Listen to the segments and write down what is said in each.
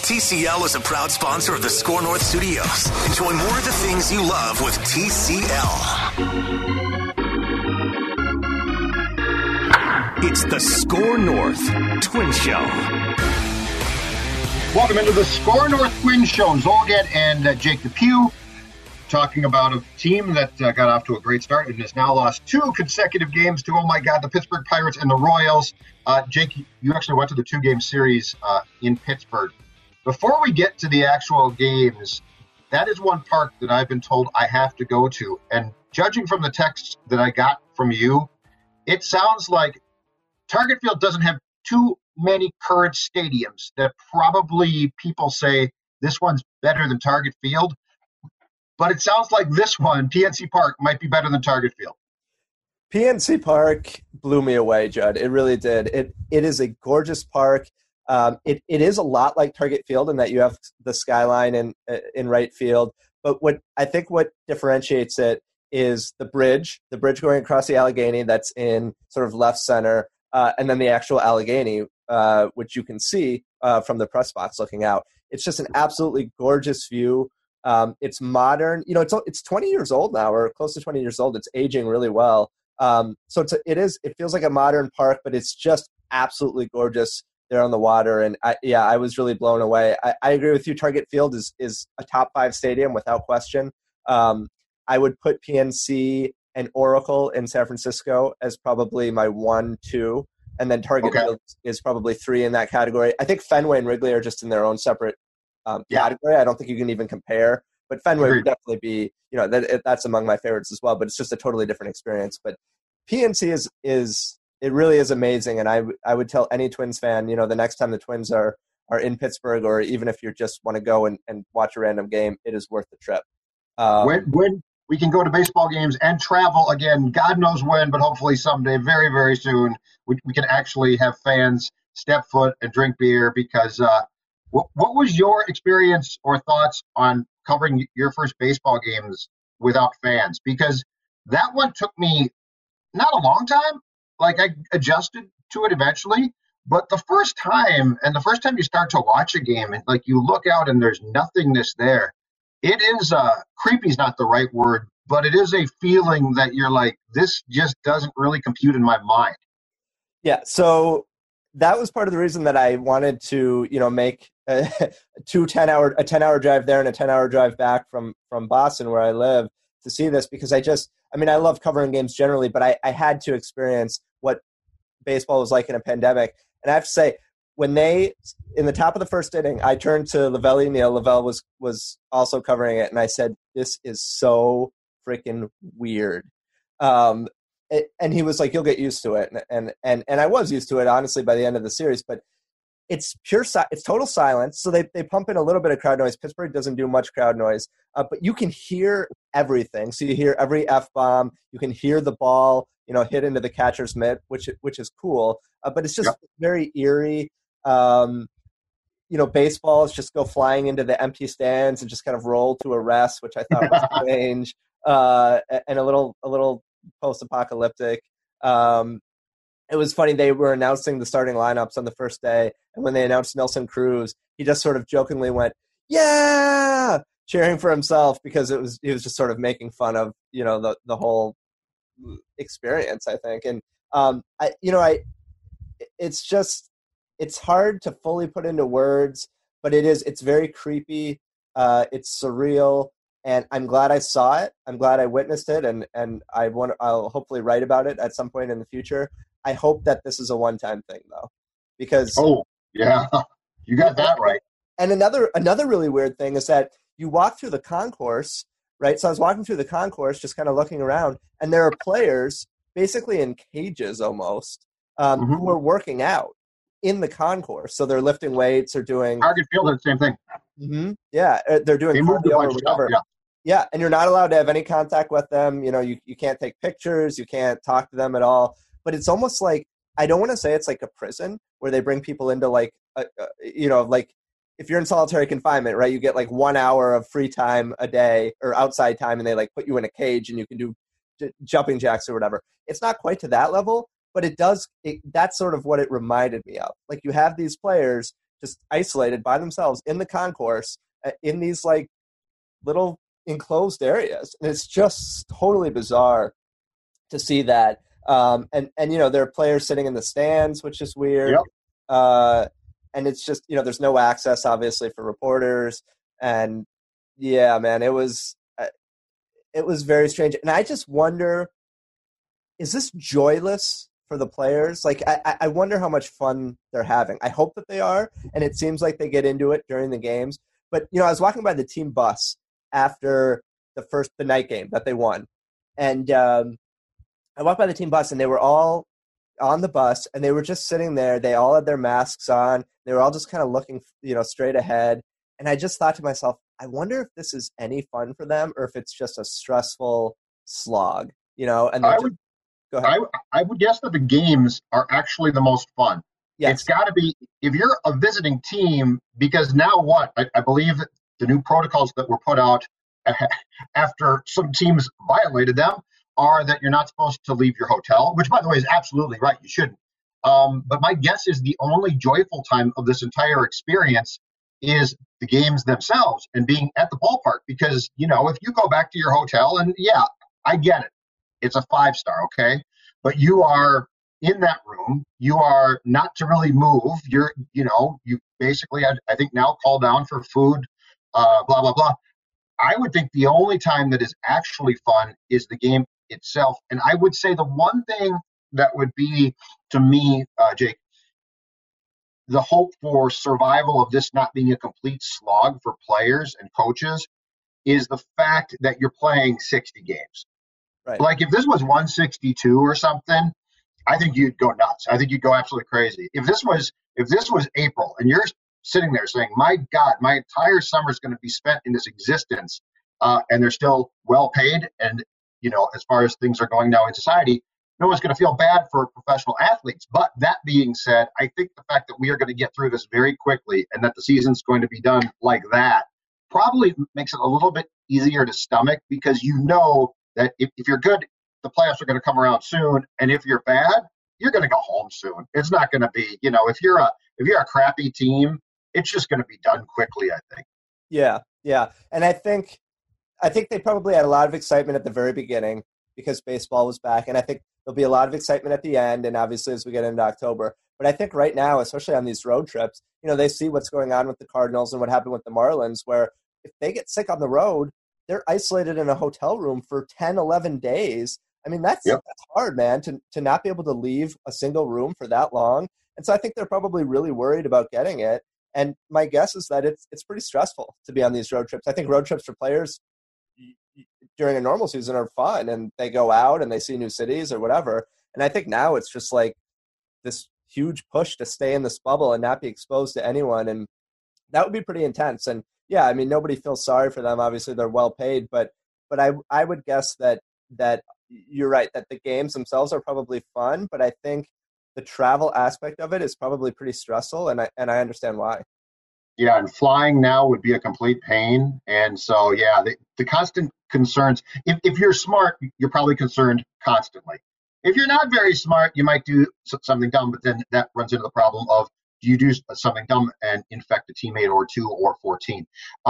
TCL is a proud sponsor of the Score North Studios. Enjoy more of the things you love with TCL. It's the Score North Twin Show. Welcome into the Score North Twin Show. Zolgad and Jake Depew talking about a team that got off to a great start and has now lost 2 consecutive games to, oh my God, the Pittsburgh Pirates and the Royals. Jake, you actually went to the 2-game series in Pittsburgh. Before we get to the actual games, that is one park that I've been told I have to go to. And judging from the text that I got from you, it sounds like Target Field doesn't have too many current stadiums that probably people say this one's better than Target Field. But it sounds like this one, PNC Park, might be better than Target Field. PNC Park blew me away, Judd. It really did. It is a gorgeous park. It is a lot like Target Field in that you have the skyline in right field. But what differentiates it is the bridge going across the Allegheny that's in sort of left center, and then the actual Allegheny, which you can see from the press box looking out. It's just an absolutely gorgeous view. It's modern. It's 20 years old now, or close to 20 years old. It's aging really well. So it feels like a modern park, but it's just absolutely gorgeous there on the water. And I was really blown away. I agree with you. Target Field is a top 5 stadium without question. I would put PNC and Oracle in San Francisco as probably my 1, 2, and then Target Field is probably 3 in that category. I think Fenway and Wrigley are just in their own separate category. I don't think you can even compare, but Fenway would definitely be, that's among my favorites as well, but it's just a totally different experience. But PNC it really is amazing. And I would tell any Twins fan, the next time the Twins are in Pittsburgh, or even if you just want to go and watch a random game, it is worth the trip. When we can go to baseball games and travel again, God knows when, but hopefully someday, very, very soon, we can actually have fans step foot and drink beer, because what was your experience or thoughts on covering your first baseball games without fans? Because that one took me not a long time. Like, I adjusted to it eventually, but the first time you start to watch a game and like you look out and there's nothingness there, it is creepy is not the right word, but it is a feeling that you're like, this just doesn't really compute in my mind. Yeah. So that was part of the reason that I wanted to, make a 10-hour drive there and a 10-hour drive back from Boston, where I live, to see this, because I love covering games generally, but I had to experience what baseball was like in a pandemic. And I have to say, when in the top of the first inning, I turned to Lavelle Neal. Lavelle was also covering it, and I said, "This is so freaking weird." And he was like, "You'll get used to it," and I was used to it, honestly, by the end of the series. But it's it's total silence. So they pump in a little bit of crowd noise. Pittsburgh doesn't do much crowd noise, but you can hear everything. So you hear every F-bomb. You can hear the ball, hit into the catcher's mitt, which is cool. But it's just very eerie. Baseballs just go flying into the empty stands and just kind of roll to a rest, which I thought was strange, and a little post-apocalyptic. It was funny. They were announcing the starting lineups on the first day, and when they announced Nelson Cruz, he just sort of jokingly went, "Yeah!" cheering for himself, because he was just sort of making fun of the whole experience, I think. And it's hard to fully put into words, but it's very creepy. It's surreal. And I'm glad I saw it. I'm glad I witnessed it, and I'll hopefully write about it at some point in the future. I hope that this is a one-time thing, though, because you got that right. And another really weird thing is that you walk through the concourse, right? So I was walking through the concourse, just kind of looking around, and there are players basically in cages almost who are working out in the concourse. So they're lifting weights or doing Target Field, the same thing. Mm-hmm. Yeah, they're doing cardio or whatever. Yeah, and you're not allowed to have any contact with them. You can't take pictures. You can't talk to them at all. But it's almost like, I don't want to say it's like a prison where they bring people into like if you're in solitary confinement, right? You get like 1 hour of free time a day or outside time, and they like put you in a cage and you can do jumping jacks or whatever. It's not quite to that level, but that's sort of what it reminded me of. Like, you have these players just isolated by themselves in the concourse in these like little enclosed areas. And it's just totally bizarre to see that. And there are players sitting in the stands, which is weird. Yep. And it's just, there's no access, obviously, for reporters. And yeah, man, it was very strange. And I just wonder, is this joyless for the players? Like, I wonder how much fun they're having. I hope that they are. And it seems like they get into it during the games. But, I was walking by the team bus after the night game that they won. And I walked by the team bus, and they were all on the bus, and they were just sitting there. They all had their masks on. They were all just kind of looking, straight ahead. And I just thought to myself, I wonder if this is any fun for them or if it's just a stressful slog, And go ahead. I would guess that the games are actually the most fun. Yes. It's got to be, if you're a visiting team, because now what? I believe the new protocols that were put out after some teams violated them are that you're not supposed to leave your hotel, which, by the way, is absolutely right. You shouldn't. But my guess is the only joyful time of this entire experience is the games themselves and being at the ballpark. Because, if you go back to your hotel, and yeah, I get it. It's a 5-star, okay? But you are in that room. You are not to really move. You basically, I think, now call down for food, blah, blah, blah. I would think the only time that is actually fun is the game itself. And I would say the one thing that would be, to me, Jake, the hope for survival of this not being a complete slog for players and coaches is the fact that you're playing 60 games. Right. Like if this was 162 or something, I think you'd go nuts. I think you'd go absolutely crazy. If this was April and you're sitting there saying, my God, my entire summer is going to be spent in this existence, and they're still well paid, and as far as things are going now in society, no one's going to feel bad for professional athletes. But that being said, I think the fact that we are going to get through this very quickly and that the season's going to be done like that probably makes it a little bit easier to stomach, because that if you're good, the playoffs are going to come around soon, and if you're bad, you're going to go home soon. It's not going to be, if you're a crappy team, it's just going to be done quickly, I think. Yeah, and I think they probably had a lot of excitement at the very beginning because baseball was back, and I think there'll be a lot of excitement at the end, and obviously as we get into October. But I think right now, especially on these road trips, they see what's going on with the Cardinals and what happened with the Marlins, where if they get sick on the road, they're isolated in a hotel room for 10, 11 days. I mean, that's hard, man, to not be able to leave a single room for that long. And so I think they're probably really worried about getting it. And my guess is that it's pretty stressful to be on these road trips. I think road trips for players during a normal season are fun, and they go out and they see new cities or whatever. And I think now it's just like this huge push to stay in this bubble and not be exposed to anyone. And that would be pretty intense. And yeah, I mean, nobody feels sorry for them. Obviously they're well paid, but I would guess that you're right, that the games themselves are probably fun, but I think the travel aspect of it is probably pretty stressful, and I understand why. Yeah, and flying now would be a complete pain. And so, yeah, the constant concerns, if you're smart, you're probably concerned constantly. If you're not very smart, you might do something dumb, but then that runs into the problem of, do you do something dumb and infect a teammate or two or 14?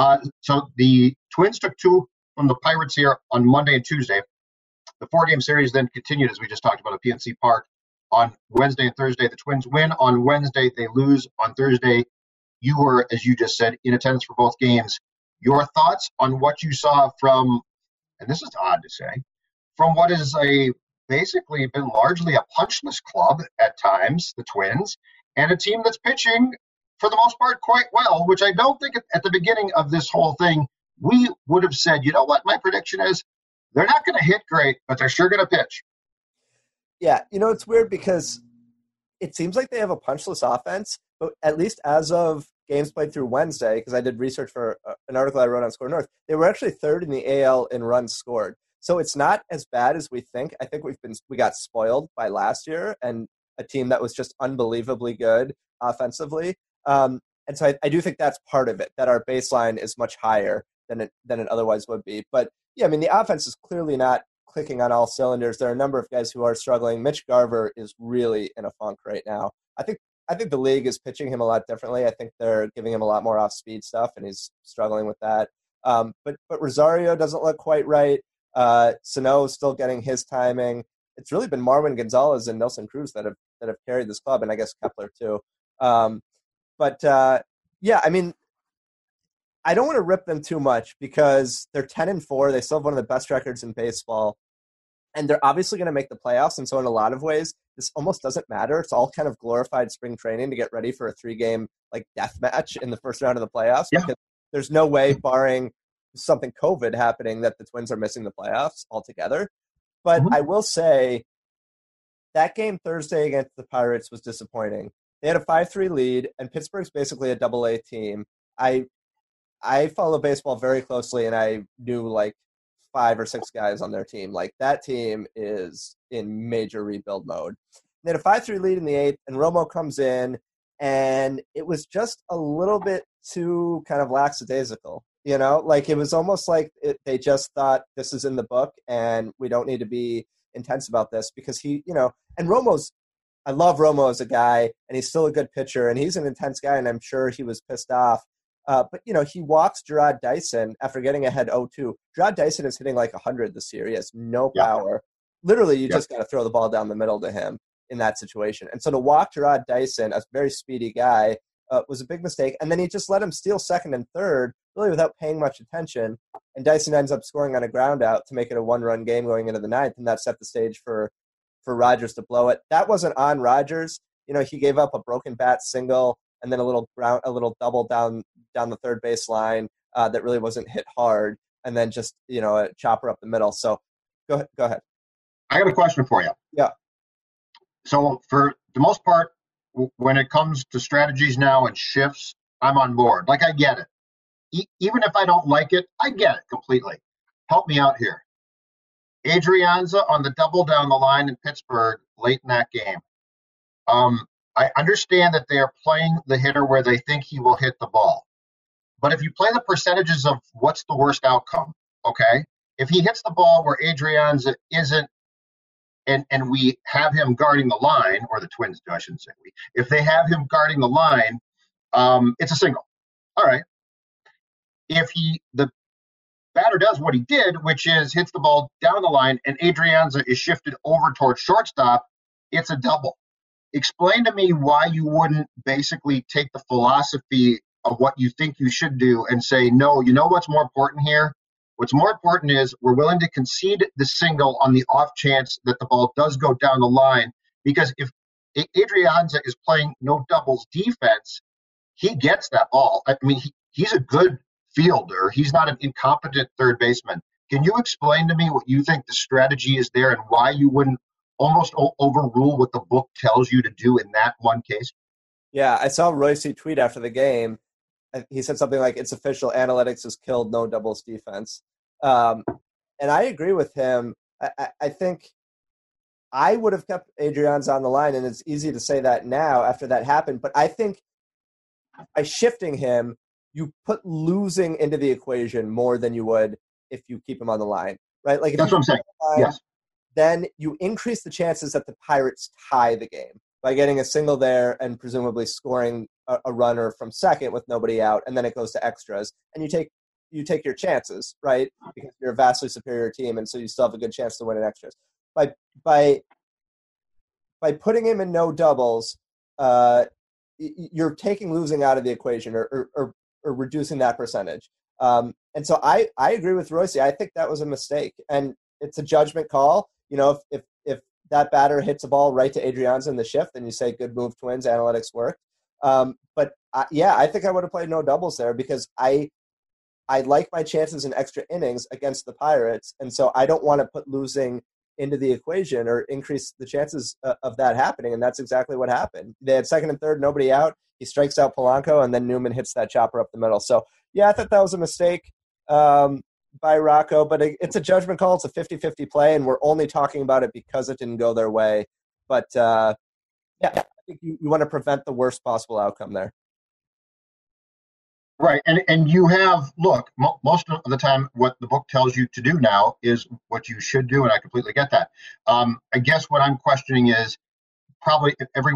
So the Twins took 2 from the Pirates here on Monday and Tuesday. The 4-game series then continued, as we just talked about, at PNC Park on Wednesday and Thursday. The Twins win on Wednesday. They lose on Thursday. You were, as you just said, in attendance for both games. Your thoughts on what you saw from, and this is odd to say, from what is basically been largely a punchless club at times, the Twins, and a team that's pitching, for the most part, quite well, which I don't think at the beginning of this whole thing, we would have said, you know what, my prediction is, they're not going to hit great, but they're sure going to pitch. Yeah, it's weird because it seems like they have a punchless offense, but at least as of games played through Wednesday, because I did research for an article I wrote on Score North, they were actually 3rd in the AL in runs scored. So it's not as bad as we think. I think we got spoiled by last year and a team that was just unbelievably good offensively. And so I do think that's part of it, that our baseline is much higher than it otherwise would be. But yeah, I mean, the offense is clearly not clicking on all cylinders. There are a number of guys who are struggling. Mitch Garver is really in a funk right now. I think I think the league is pitching him a lot differently. I think they're giving him a lot more off-speed stuff, and he's struggling with that. But Rosario doesn't look quite right. Sano is still getting his timing. It's really been Marwin Gonzalez and Nelson Cruz that have carried this club, and I guess Kepler too. Yeah, I mean, I don't want to rip them too much because they're 10-4. They still have one of the best records in baseball, and they're obviously going to make the playoffs. And so, in a lot of ways, this almost doesn't matter. It's all kind of glorified spring training to get ready for a 3-game like death match in the first round of the playoffs. Yeah. Because there's no way, barring something COVID happening, that the Twins are missing the playoffs altogether. But I will say that game Thursday against the Pirates was disappointing. They had a 5-3 lead, and Pittsburgh's basically a double-A team. I follow baseball very closely, and I knew like 5 or 6 guys on their team. Like, that team is in major rebuild mode. They had a 5-3 lead in the 8th, and Romo comes in, and it was just a little bit too kind of lackadaisical. You know, like it was almost like they just thought this is in the book and we don't need to be intense about this because he, you know, and I love Romo as a guy and he's still a good pitcher and he's an intense guy and I'm sure he was pissed off. But, you know, he walks Jarrod Dyson after getting ahead 0-2. Jarrod Dyson is hitting like 100 this year. He has no power. Literally, you just got to throw the ball down the middle to him in that situation. And so to walk Jarrod Dyson, a very speedy guy, was a big mistake. And then he just let him steal second and third, really without paying much attention. And Dyson ends up scoring on a ground out to make it a 1-run game going into the 9th, and that set the stage for Rogers to blow it. That wasn't on Rogers. You know, he gave up a broken bat single and then a little double down the third base line that really wasn't hit hard, and then just, you know, a chopper up the middle. So go ahead. I got a question for you. Yeah. So for the most part, when it comes to strategies now and shifts, I'm on board. Like, I get it. Even if I don't like it, I get it completely. Help me out here. Adrianza on the double down the line in Pittsburgh late in that game. I understand that they are playing the hitter where they think he will hit the ball. But if you play the percentages of what's the worst outcome, okay? If he hits the ball where Adrianza isn't, and we have him guarding the line, or the Twins do, I shouldn't say we. If they have him guarding the line, it's a single. All right. If the batter does what he did, which is hits the ball down the line, and Adrianza is shifted over towards shortstop, it's a double. Explain to me why you wouldn't basically take the philosophy of what you think you should do and say, no, you know what's more important here? What's more important is we're willing to concede the single on the off chance that the ball does go down the line, because if Adrianza is playing no doubles defense, he gets that ball. I mean, he's a good fielder. He's not an incompetent third baseman. Can you explain to me what you think the strategy is there and why you wouldn't almost overrule what the book tells you to do in that one case? Yeah, I saw Royce tweet after the game. He said something like, it's official, analytics has killed no doubles defense. And I agree with him. I think I would have kept Adrianza on the line, and it's easy to say that now after that happened. But I think by shifting him, you put losing into the equation more than you would if you keep him on the line, right? Like, if that's what I'm saying. Yes. Then you increase the chances that the Pirates tie the game by getting a single there and presumably scoring a runner from second with nobody out, and then it goes to extras, and you take your chances, right? Because you're a vastly superior team, and so you still have a good chance to win in extras. By putting him in no doubles, you're taking losing out of the equation or reducing that percentage. And so I agree with Royce. I think that was a mistake, and it's a judgment call. You know, if that batter hits a ball right to Adrianza in the shift, then you say, good move, Twins, analytics worked. But I think I would have played no doubles there because I like my chances in extra innings against the Pirates, and so I don't want to put losing into the equation or increase the chances of that happening, and that's exactly what happened. They had second and third, nobody out. He strikes out Polanco, and then Newman hits that chopper up the middle. So, yeah, I thought that was a mistake by Rocco, but it's a judgment call. It's a 50-50 play, and we're only talking about it because it didn't go their way. But, I think you want to prevent the worst possible outcome there. Right. And you have, look, most of the time what the book tells you to do now is what you should do, and I completely get that. I guess what I'm questioning is probably everyone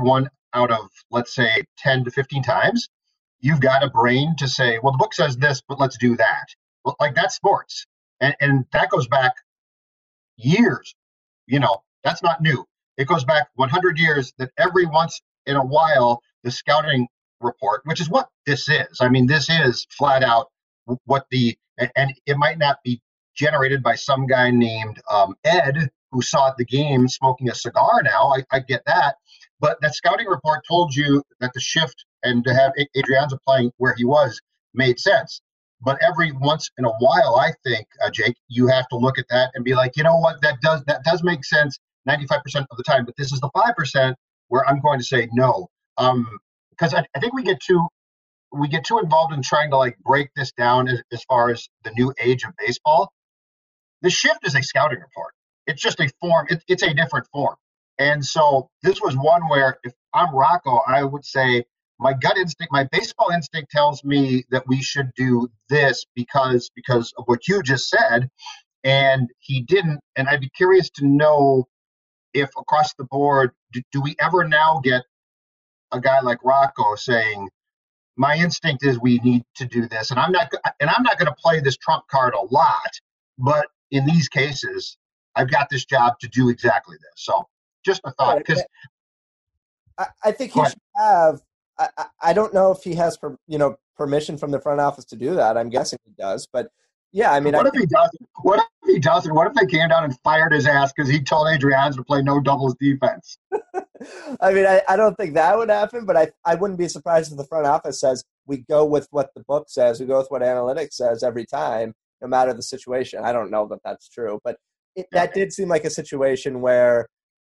out of, let's say, 10 to 15 times, you've got a brain to say, well, the book says this, but let's do that. Well, like that's sports. And that goes back years. That's not new. It goes back 100 years that every once in a while, the scouting report, which is what this is. I mean, this is flat out and it might not be generated by some guy named Ed who saw the game smoking a cigar now. I get that. But that scouting report told you that the shift and to have Adrianza playing where he was made sense. But every once in a while, I think, Jake, you have to look at that and be like, you know what, that does make sense 95% of the time. But this is the 5% where I'm going to say no. Because I think we get too involved in trying to like break this down as far as the new age of baseball. The shift is a scouting report. It's just a form. It's a different form. And so this was one where if I'm Rocco, I would say my gut instinct, my baseball instinct tells me that we should do this because of what you just said. And he didn't. And I'd be curious to know if across the board, do we ever now get a guy like Rocco saying, my instinct is we need to do this. And I'm not going to play this trump card a lot, but in these cases, I've got this job to do exactly this. So just a thought. Because I think he should have. I don't know if he has, permission from the front office to do that. I'm guessing he does, but yeah, I mean, what if he doesn't? What if he doesn't? What if they came down and fired his ass because he told Adrianza to play no doubles defense? I mean, I don't think that would happen, but I wouldn't be surprised if the front office says we go with what the book says, we go with what analytics says every time, no matter the situation. I don't know that that's true, but that did seem like a situation where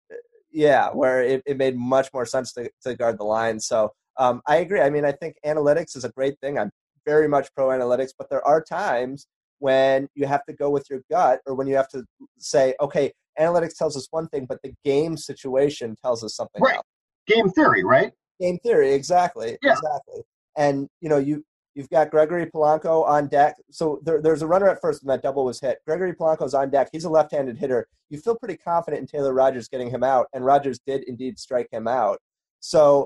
it made much more sense to guard the line. So I agree. I mean, I think analytics is a great thing. I'm very much pro analytics, but there are times when you have to go with your gut or when you have to say, okay, analytics tells us one thing, but the game situation tells us something else. Game theory, right? Game theory, exactly. Yeah. Exactly. And, you've got Gregory Polanco on deck. So there's a runner at first when that double was hit. Gregory Polanco's on deck. He's a left-handed hitter. You feel pretty confident in Taylor Rogers getting him out, and Rogers did indeed strike him out. So,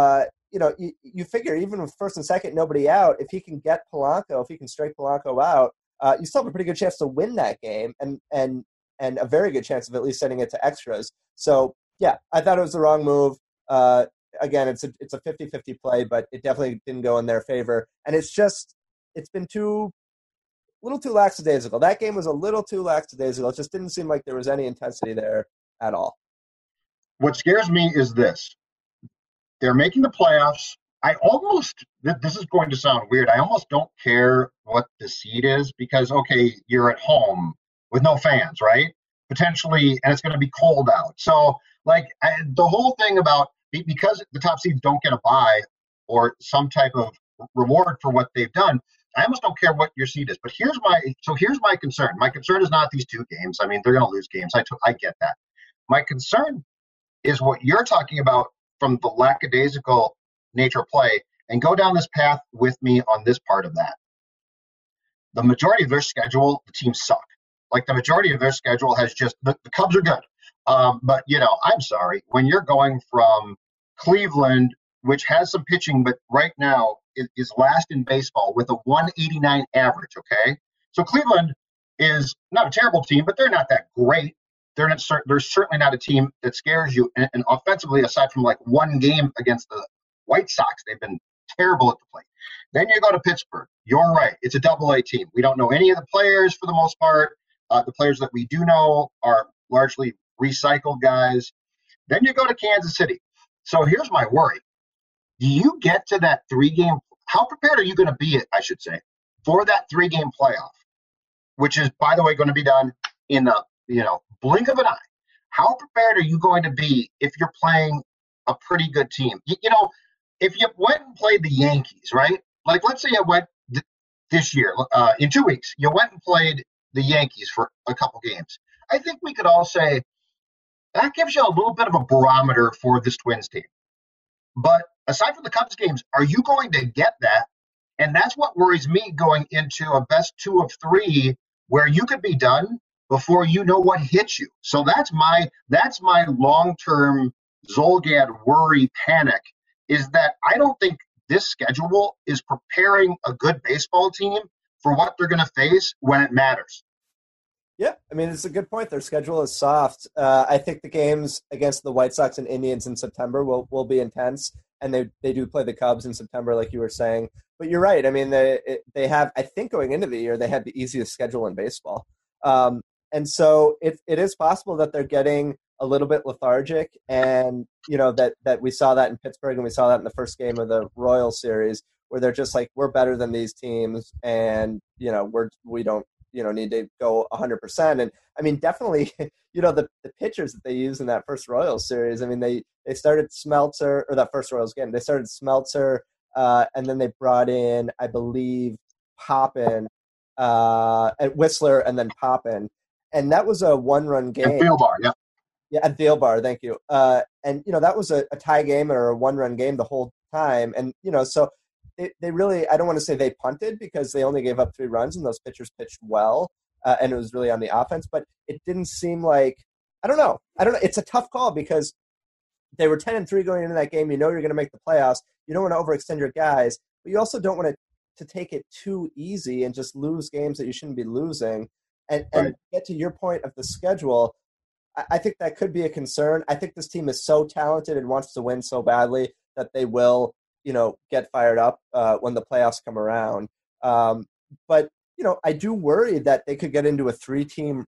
you figure even with first and second, nobody out, if he can get Polanco, if he can strike Polanco out, you still have a pretty good chance to win that game and a very good chance of at least sending it to extras. So, yeah, I thought it was the wrong move. Again, it's a 50-50 play, but it definitely didn't go in their favor. And it's been a little too lackadaisical. That game was a little too lackadaisical. It just didn't seem like there was any intensity there at all. What scares me is this. They're making the playoffs. This is going to sound weird. I almost don't care what the seed is because, okay, you're at home with no fans, right? Potentially, and it's going to be cold out. So, the whole thing about because the top seeds don't get a bye or some type of reward for what they've done, I almost don't care what your seed is. But here's my concern. My concern is not these two games. I mean, they're going to lose games. I get that. My concern is what you're talking about from the lackadaisical nature of play, and go down this path with me on this part of that. The majority of their schedule, the teams suck. Like the majority of their schedule has just the Cubs are good. But, I'm sorry. When you're going from Cleveland, which has some pitching, but right now is last in baseball with a 189 average, okay? So Cleveland is not a terrible team, but they're not that great. They're certainly not a team that scares you. And offensively, aside from like one game against the White Sox, they've been terrible at the plate. Then you go to Pittsburgh. You're right. It's a double-A team. We don't know any of the players for the most part. The players that we do know are largely recycled guys. Then you go to Kansas City. So here's my worry. Do you get to that 3-game? How prepared are you going to be, I should say, for that 3-game playoff, which is, by the way, going to be done in the blink of an eye? How prepared are you going to be if you're playing a pretty good team? If you went and played the Yankees, right? Like, let's say you went this year, in 2 weeks, you went and played the Yankees for a couple games. I think we could all say that gives you a little bit of a barometer for this Twins team. But aside from the Cubs games, are you going to get that? And that's what worries me going into a best 2 of 3 where you could be done before you know what hits you. So that's my long-term Zolgad worry panic is that I don't think this schedule is preparing a good baseball team for what they're going to face when it matters. Yeah, I mean, it's a good point. Their schedule is soft. I think the games against the White Sox and Indians in September will be intense, and they do play the Cubs in September, like you were saying. But you're right. I mean, they have, I think going into the year, they had the easiest schedule in baseball. And so it is possible that they're getting a little bit lethargic, and, that we saw that in Pittsburgh, and we saw that in the first game of the Royals series, where they're just like, we're better than these teams, and, we don't, need to go 100%. And I mean, definitely, the pitchers that they used in that first Royals series, I mean, they started Smeltzer, or that first Royals game, they started Smeltzer, and then they brought in, I believe, Poppin, and Whistler, and then Poppin. And that was a one-run game. And Thielbar, yeah. Yeah, and Thielbar, thank you. And, that was a tie game or a one-run game the whole time. And, so they really, I don't want to say they punted, because they only gave up 3 runs and those pitchers pitched well, and it was really on the offense. But it didn't seem like, I don't know. It's a tough call, because they were 10-3 going into that game. You're going to make the playoffs. You don't want to overextend your guys, but you also don't want to take it too easy and just lose games that you shouldn't be losing. And Right. Get to your point of the schedule, I think that could be a concern. I think this team is so talented and wants to win so badly that they will, get fired up when the playoffs come around. But, I do worry that they could get into a 3-team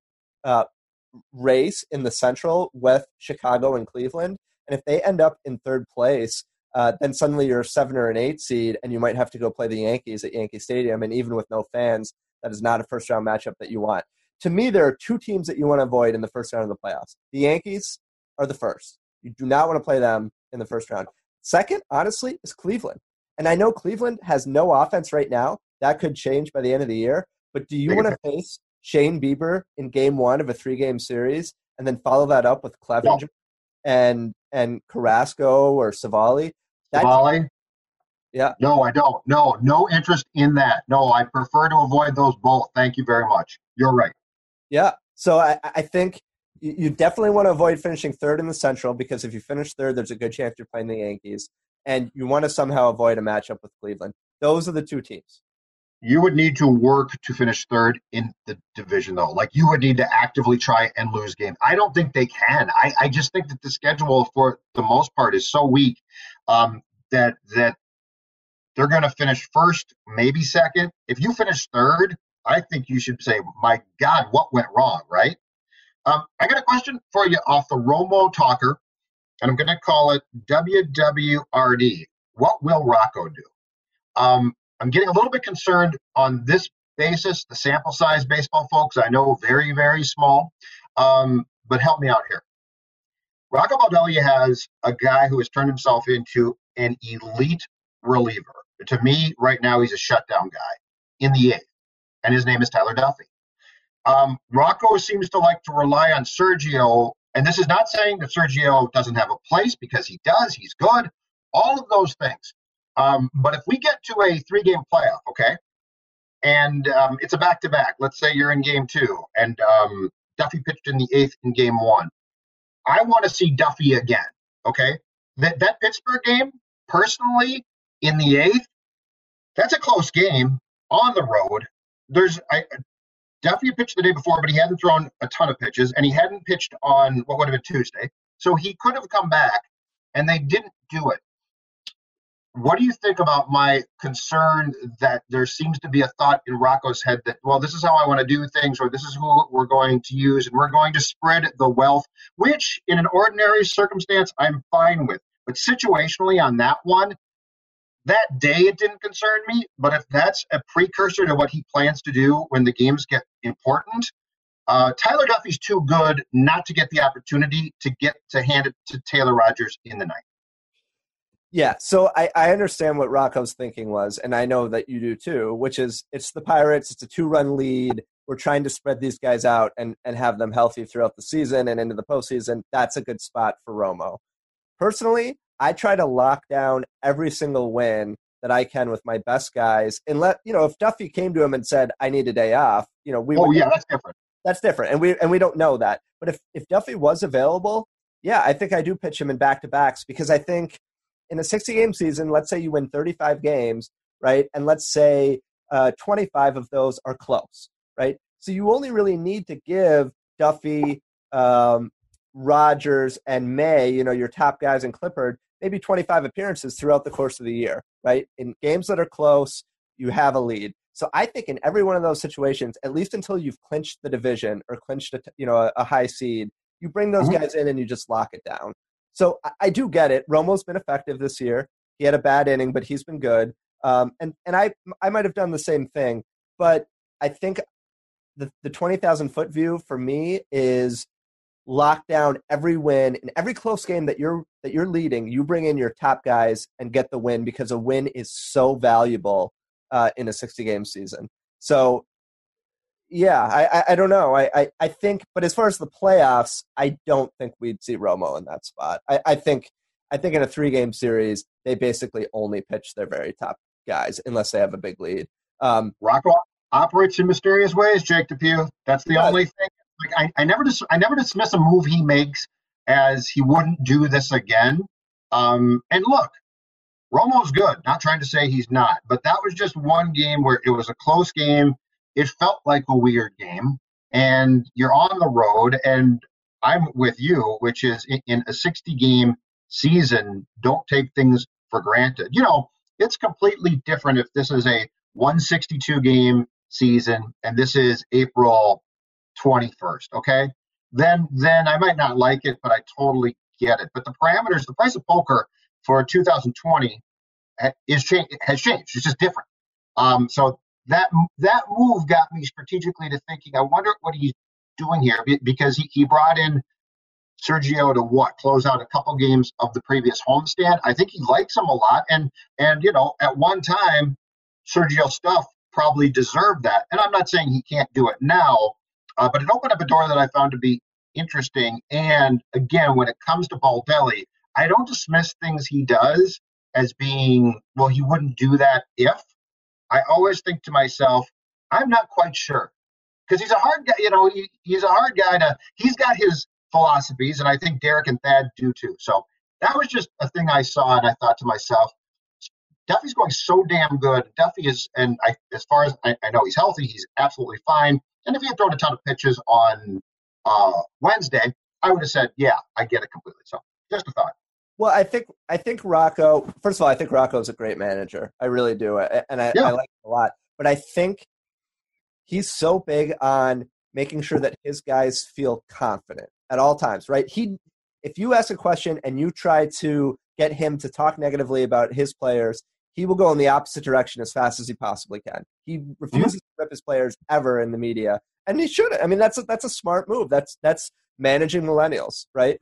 race in the Central with Chicago and Cleveland. And if they end up in third place, then suddenly you're a 7 or an 8 seed, and you might have to go play the Yankees at Yankee Stadium. And even with no fans, that is not a first-round matchup that you want. To me, there are 2 teams that you want to avoid in the first round of the playoffs. The Yankees are the first. You do not want to play them in the first round. Second, honestly, is Cleveland. And I know Cleveland has no offense right now. That could change by the end of the year. But do you want to face Shane Bieber in game 1 of a 3-game series and then follow that up with Clevenger and Carrasco or Savali? Savali? Yeah. No, I don't. No interest in that. No, I prefer to avoid those both. Thank you very much. You're right. Yeah. So I think you definitely want to avoid finishing third in the Central, because if you finish third, there's a good chance you're playing the Yankees. And you want to somehow avoid a matchup with Cleveland. Those are the 2 teams. You would need to work to finish third in the division, though. Like, you would need to actively try and lose games. I don't think they can. I just think that the schedule, for the most part, is so weak that they're going to finish first, maybe second. If you finish third, I think you should say, my God, what went wrong, right? I got a question for you off the Romo Talker, and I'm going to call it WWRD. What will Rocco do? I'm getting a little bit concerned on this basis. The sample size, baseball folks, I know, very, very small, but help me out here. Rocco Baldelli has a guy who has turned himself into an elite reliever. To me, right now, he's a shutdown guy in the 8th, and his name is Tyler Duffy. Rocco seems to like to rely on Sergio, and this is not saying that Sergio doesn't have a place, because he does. He's good. All of those things. But if we get to a 3-game playoff, okay, and it's a back-to-back, let's say you're in game 2, and Duffy pitched in the 8th in game 1. I want to see Duffy again, okay? That Pittsburgh game, personally, in the 8th, that's a close game on the road. Duffy pitched the day before, but he hadn't thrown a ton of pitches, and he hadn't pitched on what would have been Tuesday. So he could have come back, and they didn't do it. What do you think about my concern that there seems to be a thought in Rocco's head that, well, this is how I want to do things, or this is who we're going to use, and we're going to spread the wealth, which in an ordinary circumstance I'm fine with. But situationally on that one, that day it didn't concern me. But if that's a precursor to what he plans to do when the games get important, Tyler Duffy's too good not to get the opportunity to hand it to Taylor Rogers in the 9th. Yeah, so I understand what Rocco's thinking was, and I know that you do too, which is it's the Pirates, it's a 2-run lead. We're trying to spread these guys out and have them healthy throughout the season and into the postseason. That's a good spot for Romo. Personally, I try to lock down every single win that I can with my best guys. And if Duffy came to him and said, I need a day off, that's different. That's different. And we don't know that. But if Duffy was available, Yeah, I think I do pitch him in back-to-backs because I think in a 60-game season, let's say you win 35 games, right? And let's say 25 of those are close, right? So you only really need to give Duffy, Rogers, and May, your top guys in Clippard, maybe 25 appearances throughout the course of the year, right? In games that are close, you have a lead. So I think in every one of those situations, at least until you've clinched the division or clinched a high seed, you bring those guys in and you just lock it down. So I do get it. Romo's been effective this year. He had a bad inning, but he's been good. And I might have done the same thing, but I think the 20,000-foot view for me is lock down every win in every close game that you're leading. You bring in your top guys and get the win because a win is so valuable in a 60-game season. So yeah, I don't know. I think, but as far as the playoffs, I don't think we'd see Romo in that spot. I think in a 3-game series, they basically only pitch their very top guys unless they have a big lead. Rocco operates in mysterious ways, Jake DePew. That's the only thing. Like I never dismiss a move he makes as he wouldn't do this again. And look, Romo's good. Not trying to say he's not, but that was just one game where it was a close game. It felt like a weird game, and you're on the road, and I'm with you, which is in a 60-game season, don't take things for granted. It's completely different if this is a 162-game season and this is April 21st, okay? Then I might not like it, but I totally get it. But the parameters, the price of poker for 2020 has changed. It's just different. So that move got me strategically to thinking, I wonder what he's doing here, because he brought in Sergio to close out a couple games of the previous homestand. I think he likes him a lot, and at one time, Sergio's stuff probably deserved that. And I'm not saying he can't do it now, but it opened up a door that I found to be interesting. And again, when it comes to Baldelli, I don't dismiss things he does as being, well, he wouldn't do that if. I always think to myself, I'm not quite sure. Because he's a hard guy, he's a hard guy he's got his philosophies, and I think Derek and Thad do too. So that was just a thing I saw, and I thought to myself, Duffy's going so damn good. Duffy is, as far as I know, he's healthy. He's absolutely fine. And if he had thrown a ton of pitches on Wednesday, I would have said, yeah, I get it completely. So just a thought. Well, I think Rocco, first of all, I think Rocco's a great manager. I really do. And I like him a lot. But I think he's so big on making sure that his guys feel confident at all times, right? If you ask a question and you try to get him to talk negatively about his players, he will go in the opposite direction as fast as he possibly can. He refuses to rip his players ever in the media. And he should. I mean, that's a smart move. That's managing millennials, right?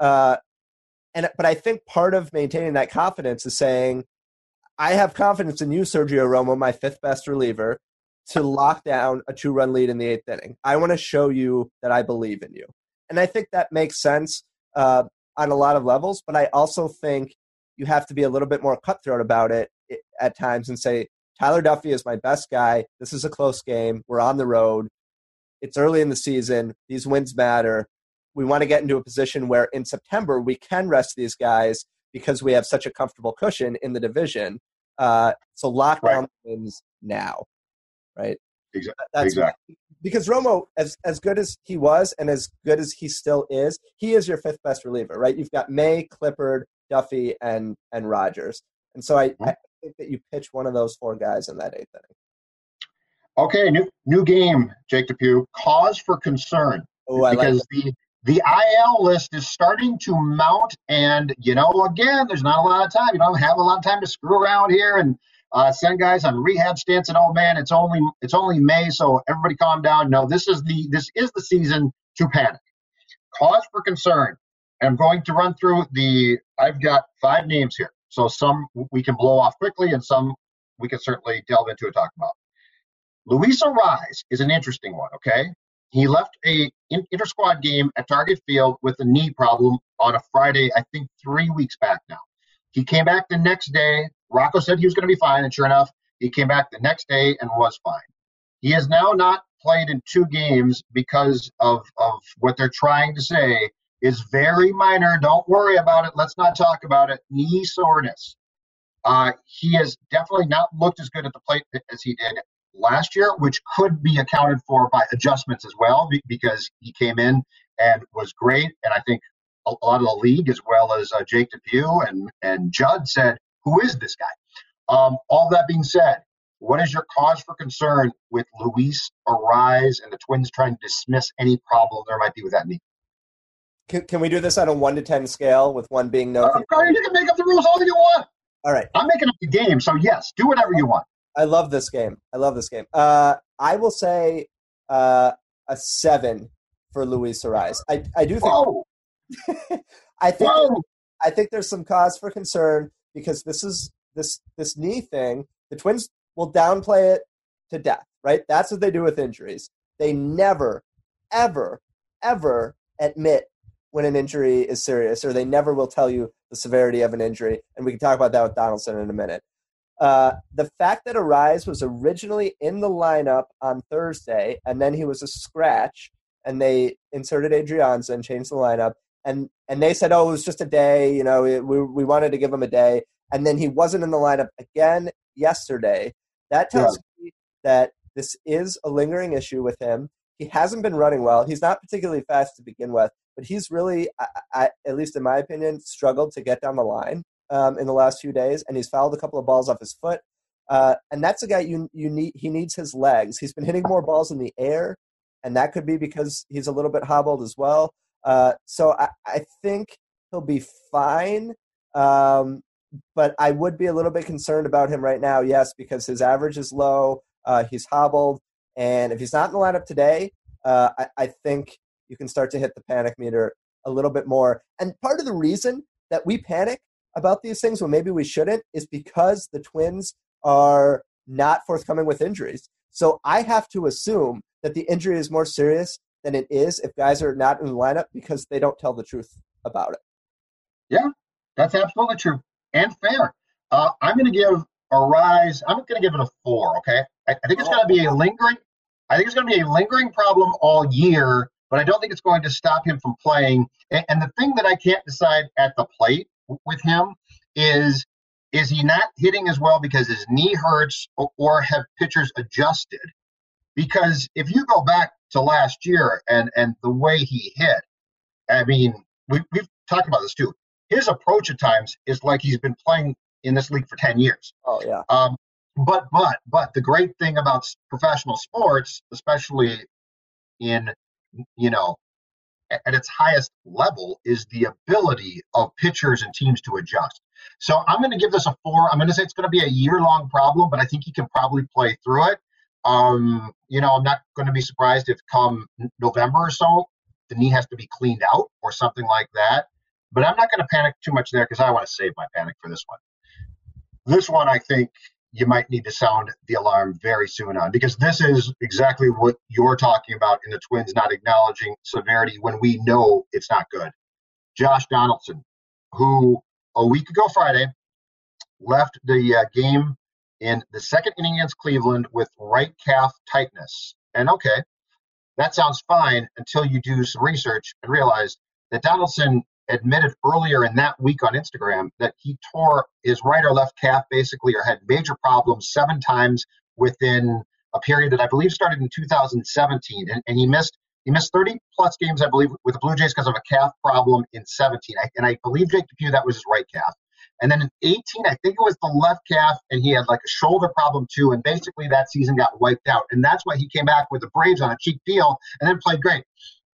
But I think part of maintaining that confidence is saying, I have confidence in you, Sergio Romo, my 5th best reliever, to lock down a 2-run lead in the 8th inning. I want to show you that I believe in you. And I think that makes sense on a lot of levels, but I also think you have to be a little bit more cutthroat about it at times and say, Tyler Duffy is my best guy. This is a close game. We're on the road. It's early in the season. These wins matter. We want to get into a position where in September we can rest these guys because we have such a comfortable cushion in the division. So lock down wins now, right? Exactly. Because Romo, as good as he was and as good as he still is, he is your 5th best reliever, right? You've got May, Clippard, Duffy, and Rogers. And so I think that you pitch one of those 4 guys in that 8th inning. Okay, new game, Jake DePew. Cause for concern. Oh, because the IL list is starting to mount, and again, there's not a lot of time. You don't have a lot of time to screw around here and send guys on rehab stints. And it's only May, so everybody calm down. No, this is the season to panic. Cause for concern. I'm going to run through I've got 5 names here, so some we can blow off quickly, and some we can certainly delve into and talk about. Luis Arraez is an interesting one. Okay. He left a inter-squad game at Target Field with a knee problem on a Friday, I think 3 weeks back now. He came back the next day. Rocco said he was going to be fine, and sure enough, he came back the next day and was fine. He has now not played in 2 games because of what they're trying to say is very minor. Don't worry about it. Let's not talk about it. Knee soreness. He has definitely not looked as good at the plate as he did last year, which could be accounted for by adjustments as well, because he came in and was great. And I think a lot of the league, as well as Jake DePew and Judd, said, who is this guy? All that being said, what is your cause for concern with Luis Arraez and the Twins trying to dismiss any problem there might be with that knee? Can we do this on a 1 to 10 scale, with 1 being no? You can make up the rules all you want. All right. I'm making up the game, so yes, do whatever you want. I love this game. I will say a 7 for Luis Arraez. I do think. Whoa. I think there's some cause for concern, because this knee thing. The Twins will downplay it to death, right? That's what they do with injuries. They never, ever, ever admit when an injury is serious, or they never will tell you the severity of an injury. And we can talk about that with Donaldson in a minute. The fact that Arraez was originally in the lineup on Thursday, and then he was a scratch, and they inserted Adrianza and changed the lineup, and they said, oh, it was just a day, we wanted to give him a day, and then he wasn't in the lineup again yesterday. That tells me that this is a lingering issue with him. He hasn't been running well. He's not particularly fast to begin with, but he's really, at least in my opinion, struggled to get down the line in the last few days, and he's fouled a couple of balls off his foot. And that's a guy he needs his legs. He's been hitting more balls in the air, and that could be because he's a little bit hobbled as well. So I think he'll be fine. But I would be a little bit concerned about him right now, yes, because his average is low. He's hobbled. And if he's not in the lineup today, I think you can start to hit the panic meter a little bit more. And part of the reason that we panic about these things when maybe we shouldn't is because the Twins are not forthcoming with injuries. So I have to assume that the injury is more serious than it is if guys are not in the lineup, because they don't tell the truth about it. Yeah, that's absolutely true and fair. I'm going to give Arraez, I'm going to give it a 4, okay? I think it's going to be a lingering problem all year, but I don't think it's going to stop him from playing. And the thing that I can't decide at the plate with him is he not hitting as well because his knee hurts, or have pitchers adjusted? Because if you go back to last year and the way he hit, I mean, we've talked about this too. His approach at times is like he's been playing in this league for 10 years. Oh, yeah. But the great thing about professional sports, especially in, at its highest level, is the ability of pitchers and teams to adjust. So I'm going to give this a 4. I'm going to say it's going to be a year-long problem, but I think he can probably play through it. I'm not going to be surprised if come November or so, the knee has to be cleaned out or something like that. But I'm not going to panic too much there, because I want to save my panic for this one. This one, I think you might need to sound the alarm very soon on, because this is exactly what you're talking about in the Twins not acknowledging severity when we know it's not good. Josh Donaldson, who a week ago Friday left the game in the second inning against Cleveland with right calf tightness. And okay, that sounds fine until you do some research and realize that Donaldson admitted earlier in that week on Instagram that he tore his right or left calf basically, or had major problems 7 times within a period that I believe started in 2017. And he missed 30 plus games, I believe, with the Blue Jays because of a calf problem in 17. And I believe Jake DePew, that was his right calf. And then in 18, I think it was the left calf, and he had like a shoulder problem too. And basically that season got wiped out. And that's why he came back with the Braves on a cheap deal and then played great.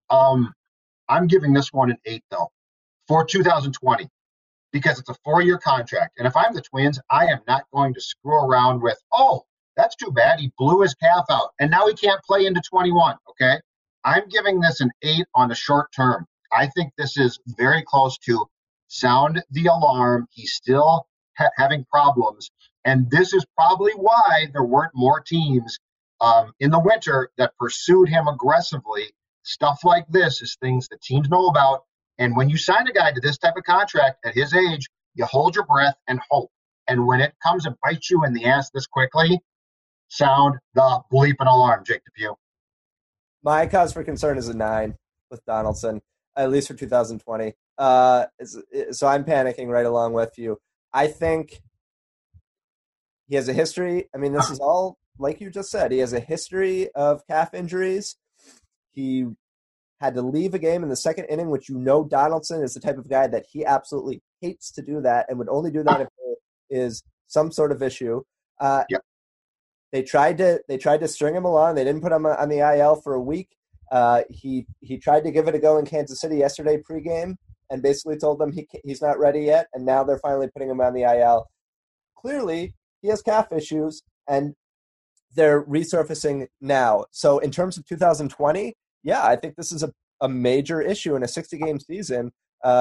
I'm giving this one an 8 though, for 2020, because it's a 4-year contract. And if I'm the Twins, I am not going to screw around with, oh, that's too bad. He blew his calf out and now he can't play into 21. Okay. I'm giving this an 8 on the short term. I think this is very close to sound the alarm. He's still having problems. And this is probably why there weren't more teams in the winter that pursued him aggressively. Stuff like this is things that teams know about. And when you sign a guy to this type of contract at his age, you hold your breath and hope. And when it comes and bites you in the ass this quickly, sound the bleeping alarm, Jake DePew. My cause for concern is a 9 with Donaldson. at least for 2020. So I'm panicking right along with you. I think he has a history. I mean, this is all like you just said. He has a history of calf injuries. He had to leave a game in the second inning, which Donaldson is the type of guy that he absolutely hates to do that and would only do that if there is some sort of issue. Yep. They tried to string him along. They didn't put him on the IL for a week. He tried to give it a go in Kansas City yesterday pregame and basically told them he's not ready yet, and now they're finally putting him on the IL. Clearly, he has calf issues, and they're resurfacing now. So in terms of 2020, yeah, I think this is a major issue in a 60-game season.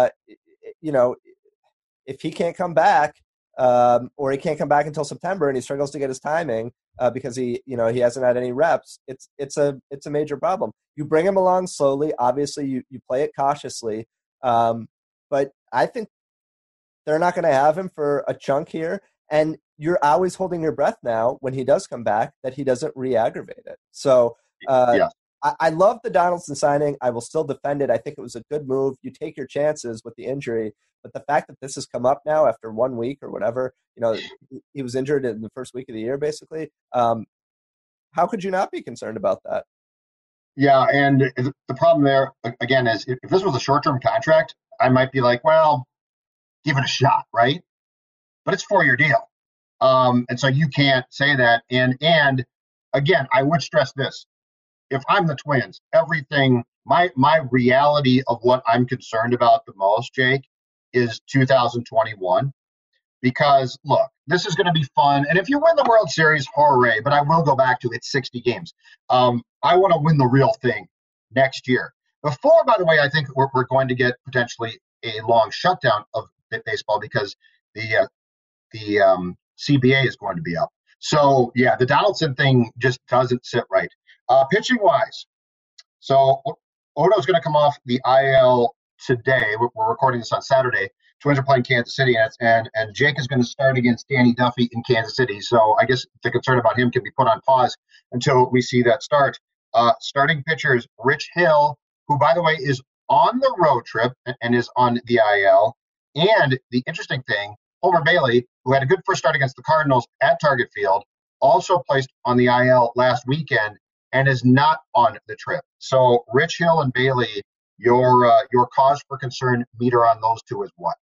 If he can't come back, or he can't come back until September, and he struggles to get his timing because he hasn't had any reps, it's a major problem. You bring him along slowly. Obviously, you play it cautiously, but I think they're not going to have him for a chunk here. And you're always holding your breath now when he does come back that he doesn't re-aggravate it. So I love the Donaldson signing. I will still defend it. I think it was a good move. You take your chances with the injury, but the fact that this has come up now after 1 week or whatever, he was injured in the first week of the year, basically. How could you not be concerned about that? Yeah, and the problem there, again, is if this was a short-term contract, I might be like, well, give it a shot, right? But it's a 4-year deal. And so you can't say that. And again, I would stress this. If I'm the Twins, everything, my reality of what I'm concerned about the most, Jake, is 2021. Because, look, this is going to be fun. And if you win the World Series, hooray. But I will go back to it's 60 games. I want to win the real thing next year. Before, by the way, I think we're going to get potentially a long shutdown of baseball because the CBA is going to be up. So, yeah, the Donaldson thing just doesn't sit right. Pitching-wise, so Odo's going to come off the IL today. We're recording this on Saturday. Twins are playing Kansas City, and Jake is going to start against Danny Duffy in Kansas City. So I guess the concern about him can be put on pause until we see that start. Starting pitchers, Rich Hill, who, by the way, is on the road trip and is on the IL. And the interesting thing, Homer Bailey, who had a good first start against the Cardinals at Target Field, also placed on the IL last weekend and is not on the trip. So Rich Hill and Bailey, your cause for concern meter on those two is what?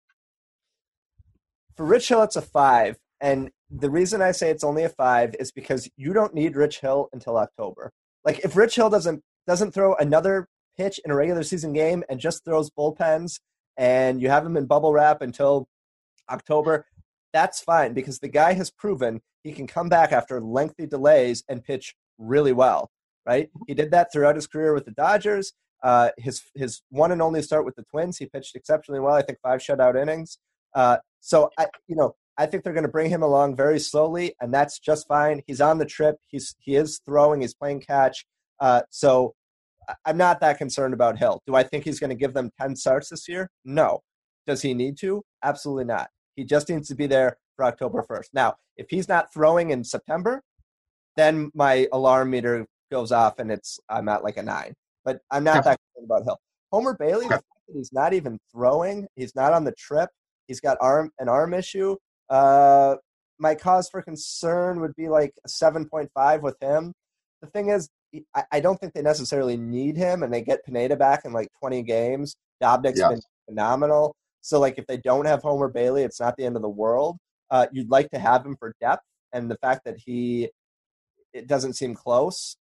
For Rich Hill, it's a 5. And the reason I say it's only a 5 is because you don't need Rich Hill until October. Like, if Rich Hill doesn't throw another pitch in a regular season game and just throws bullpens and you have him in bubble wrap until October, that's fine because the guy has proven he can come back after lengthy delays and pitch really well, right? He did that throughout his career with the Dodgers. His one and only start with the Twins, he pitched exceptionally well, I think 5 shutout innings. So I think they're going to bring him along very slowly, and that's just fine. He's on the trip. He is throwing. He's playing catch. So I'm not that concerned about Hill. Do I think he's going to give them 10 starts this year? No. Does he need to? Absolutely not. He just needs to be there for October 1st. Now, if he's not throwing in September, then my alarm meter goes off and I'm at like a 9. But I'm not that concerned about Hill. Homer Bailey, the fact that he's not even throwing, he's not on the trip, he's got an arm issue. My cause for concern would be like a 7.5 with him. The thing is, I don't think they necessarily need him, and they get Pineda back in like 20 games. Dobnik's been phenomenal. So, like, if they don't have Homer Bailey, it's not the end of the world. You'd like to have him for depth, and the fact that it doesn't seem close,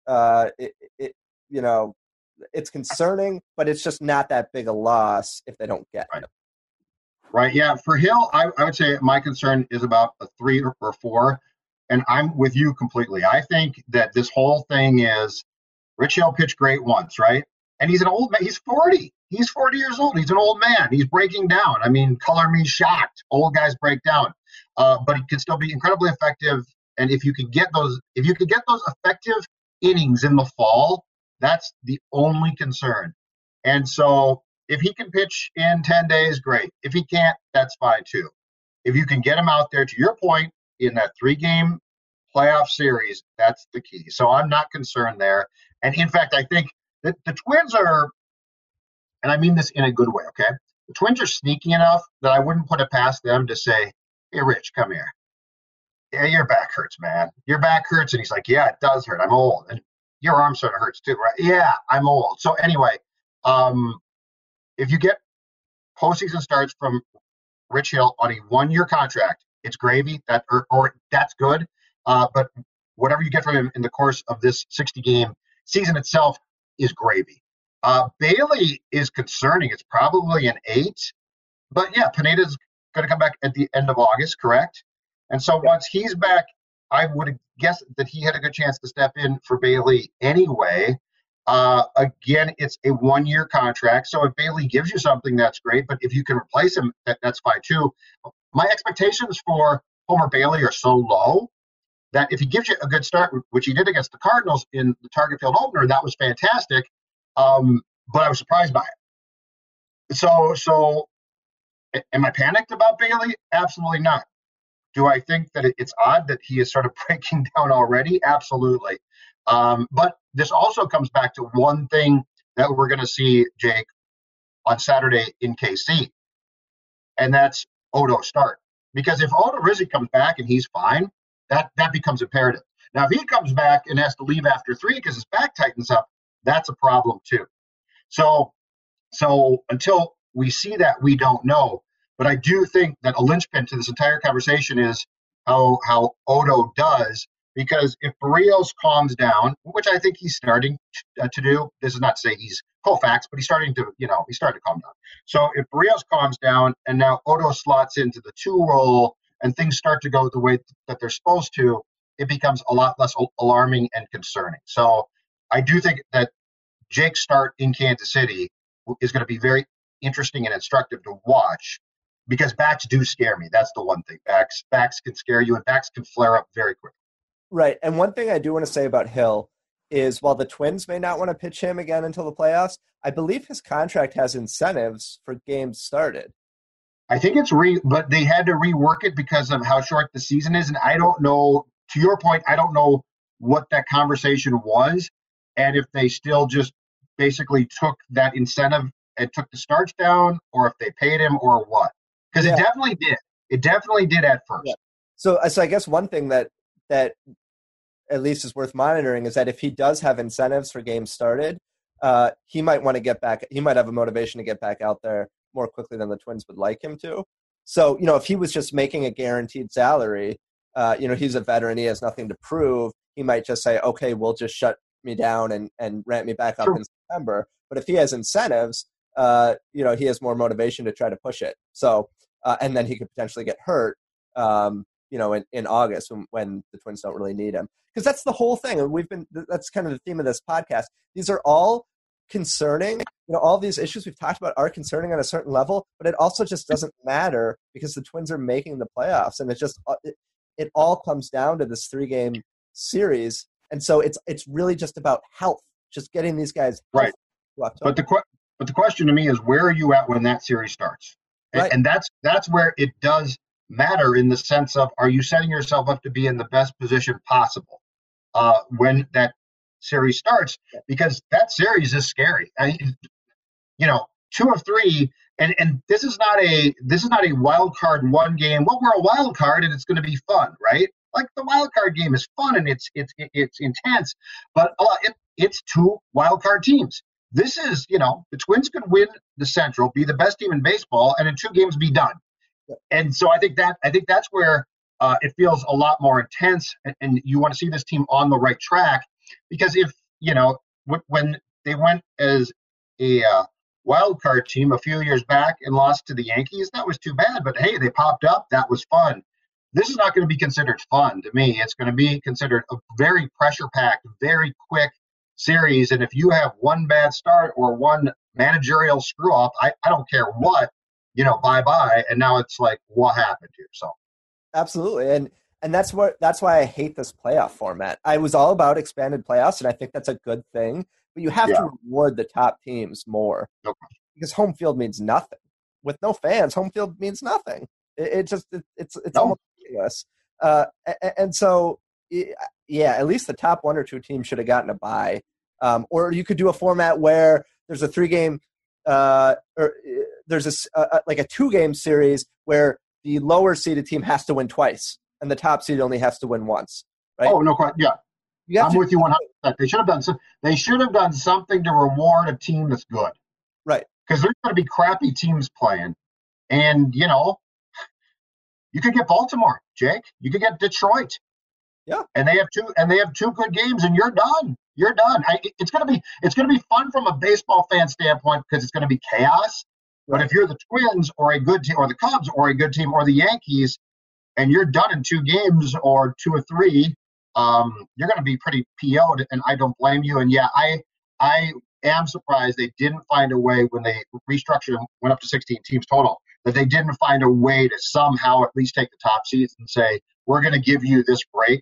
it's concerning, but it's just not that big a loss if they don't get him. Right, yeah. For Hill, I would say my concern is about a 3 or 4, and I'm with you completely. I think that this whole thing is Rich Hill pitched great once, right? And he's an old man. He's 40. He's 40 years old. He's an old man. He's breaking down. I mean, color me shocked. Old guys break down. But he can still be incredibly effective. And if you could get those effective innings in the fall, that's the only concern. And so if he can pitch in 10 days, great. If he can't, that's fine too. If you can get him out there, to your point, in that 3-game playoff series, that's the key. So I'm not concerned there. And in fact, I think that the Twins are, and I mean this in a good way, okay? The Twins are sneaky enough that I wouldn't put it past them to say, hey, Rich, come here. Yeah, your back hurts, man. Your back hurts. And he's like, yeah, it does hurt. I'm old. And your arm sort of hurts too, right? Yeah, I'm old. So anyway, if you get postseason starts from Rich Hill on a 1-year contract, it's gravy. Or that's good. But whatever you get from him in the course of this 60-game season itself is gravy. Bailey is concerning. It's probably an 8. But yeah, Pineda's going to come back at the end of August, correct? And so once he's back, I would guess that he had a good chance to step in for Bailey anyway. Again, it's a 1-year contract. So if Bailey gives you something, that's great. But if you can replace him, that's fine too. My expectations for Homer Bailey are so low that if he gives you a good start, which he did against the Cardinals in the Target Field opener, that was fantastic. But I was surprised by it. So am I panicked about Bailey? Absolutely not. Do I think that it's odd that he is sort of breaking down already? Absolutely. But this also comes back to one thing that we're going to see, Jake, on Saturday in KC, and that's Odo start. Because if Odo Rizzi comes back and he's fine, that becomes imperative. Now, if he comes back and has to leave after 3 because his back tightens up, that's a problem too. So until we see that, we don't know. But I do think that a linchpin to this entire conversation is how Odo does, because if Barrios calms down, which I think he's starting to do, this is not to say he's Koufax, but he's starting to calm down. So if Barrios calms down and now Odo slots into the 2 role and things start to go the way that they're supposed to, it becomes a lot less alarming and concerning. So I do think that Jake's start in Kansas City is going to be very interesting and instructive to watch, because backs do scare me. That's the one thing. Backs can scare you, and backs can flare up very quickly. Right. And one thing I do want to say about Hill is while the Twins may not want to pitch him again until the playoffs, I believe his contract has incentives for games started. I think but they had to rework it because of how short the season is. And I don't know, to your point, I don't know what that conversation was. And if they still just basically took that incentive and took the starts down, or if they paid him or what. Because it definitely did. It definitely did at first. Yeah. So I guess one thing that at least is worth monitoring is that if he does have incentives for games started, he might want to get back. He might have a motivation to get back out there more quickly than the Twins would like him to. So, if he was just making a guaranteed salary, he's a veteran, he has nothing to prove. He might just say, okay, we'll just shut me down and ramp me back up in September. But if he has incentives, he has more motivation to try to push it. So, and then he could potentially get hurt, in August when the Twins don't really need him. Because that's the whole thing. And that's kind of the theme of this podcast. These are all concerning. All these issues we've talked about are concerning on a certain level, but it also just doesn't matter because the Twins are making the playoffs. And it all comes down to this 3-game series. And so it's really just about health, just getting these guys right. But the question to me is, where are you at when that series starts? Right. And that's where it does matter, in the sense of, are you setting yourself up to be in the best position possible when that series starts? Because that series is scary. 2 of 3, and this is not a wild card 1 game. Well, we're a wild card and it's going to be fun, right? Like, the wild card game is fun and it's intense, but it's 2 wild card teams. This is, the Twins could win the Central, be the best team in baseball, and in 2 games be done. And so I think that's where it feels a lot more intense, and you want to see this team on the right track, because if when they went as a wild card team a few years back and lost to the Yankees, that was too bad. But hey, they popped up. That was fun. This is not going to be considered fun to me. It's going to be considered a very pressure-packed, very quick series. And if you have one bad start or one managerial screw-up, I don't care what, bye-bye. And now it's like, what happened here? So, absolutely. And that's why I hate this playoff format. I was all about expanded playoffs, and I think that's a good thing. But you have to reward the top teams more. Okay. Because home field means nothing. With no fans, home field means nothing. It's almost ridiculous. And so, at least the top 1 or 2 teams should have gotten a bye. Or you could do a format where there's a 3-game there's like a 2-game series where the lower seeded team has to win twice and the top seed only has to win once. Right? Oh, no question. Yeah, I'm with you 100%. They should have done something to reward a team that's good. Right. Because there's going to be crappy teams playing, and you could get Baltimore, Jake. You could get Detroit. Yeah. And they have two good games, and you're done. You're done. It's gonna be fun from a baseball fan standpoint because it's gonna be chaos. Right. But if you're the Twins or a good team, or the Cubs or a good team, or the Yankees, and you're done in 2 games or 2 or 3, you're gonna be pretty PO'd, and I don't blame you. And yeah, I am surprised they didn't find a way when they restructured and went up to 16 teams total, that they didn't find a way to somehow at least take the top seeds and say, we're going to give you this break,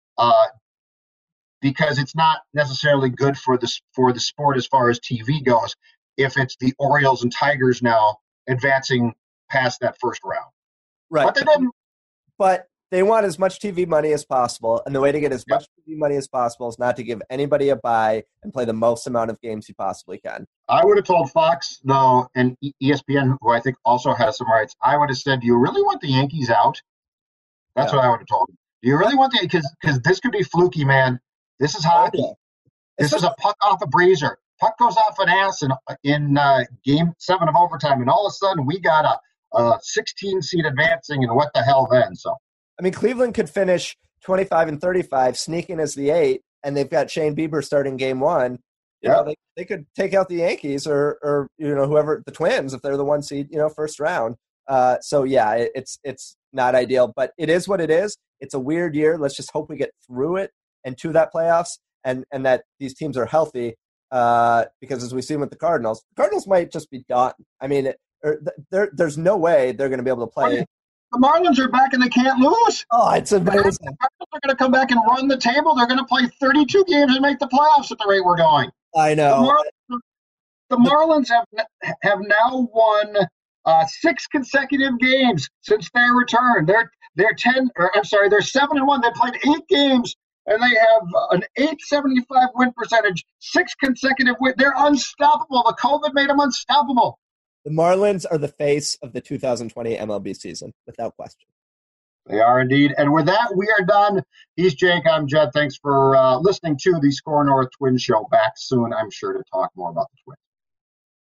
because it's not necessarily good for the sport as far as TV goes if it's the Orioles and Tigers now advancing past that first round. Right. But they didn't. But they want as much TV money as possible, and the way to get as much TV money as possible is not to give anybody a bye and play the most amount of games you possibly can. I would have told Fox, though, and ESPN, who I think also has some rights, I would have said, do you really want the Yankees out? That's what I would have told them. Do you really want the – because this could be fluky, man. This is hockey. This is a puck off a breezer. Puck goes off an ass in Game 7 of overtime, and all of a sudden we got a 16 seed advancing, and what the hell then? So. I mean, Cleveland could finish 25-35, sneaking as the 8, and they've got Shane Bieber starting Game 1. You know, they could take out the Yankees or whoever, the Twins, if they're the 1 seed, first round. So yeah, it's not ideal, but it is what it is. It's a weird year. Let's just hope we get through it and to that playoffs, and that these teams are healthy. Because as we see with the Cardinals might just be done. I mean, there's no way they're going to be able to play. The Marlins are back and they can't lose. Oh, it's amazing. The Cardinals are going to come back and run the table. They're going to play 32 games and make the playoffs at the rate we're going. I know. The Marlins have now won 6 consecutive games since their return. They're 7-1. They played 8 games and they have an .875 win percentage. 6 consecutive wins. They're unstoppable. The COVID made them unstoppable. The Marlins are the face of the 2020 MLB season, without question. They are indeed. And with that, we are done. He's Jake. I'm Jed. Thanks for listening to the Score North Twins Show. Back soon, I'm sure, to talk more about the Twins.